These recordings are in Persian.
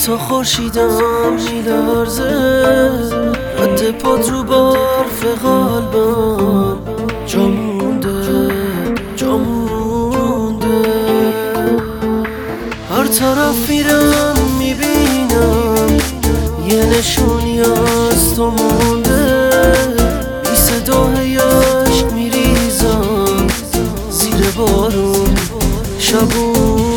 تا خورشیدم میلرزه، رد پات رو برف قلبم جا مونده، جا مونده. هر طرف میرم میبینم یه نشونی از تو مونده، بی صدای عشق میریزم زیر بارون شبونه.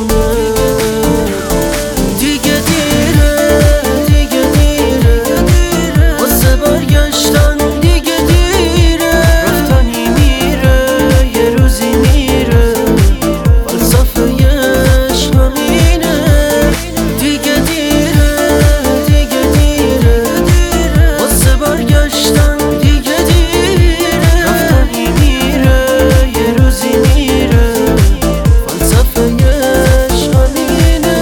دیگه دیره، دیگه دیره، واسه برگشتن دیگه دیره. رفتنی میره یه روزی میره، فلسفه عشق همینه. دیگه دیره، دیگه دیره، واسه برگشتن دیگه دیره. رفتنی میره یه روزی میره، فلسفه عشق همینه.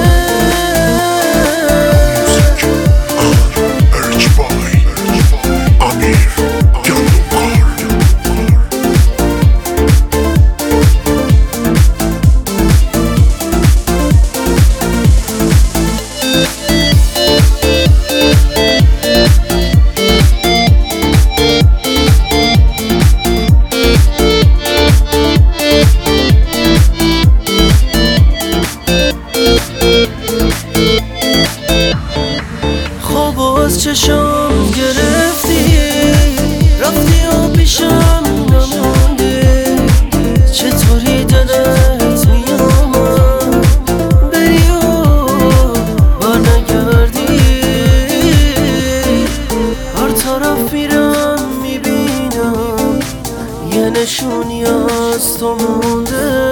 خواب از چشم گرفتی، رفتی و پیشم نموندی. چطوری دلت میامد بری و برنگردی؟ هر طرف میرم میبینم یه نشونی از تو مونده،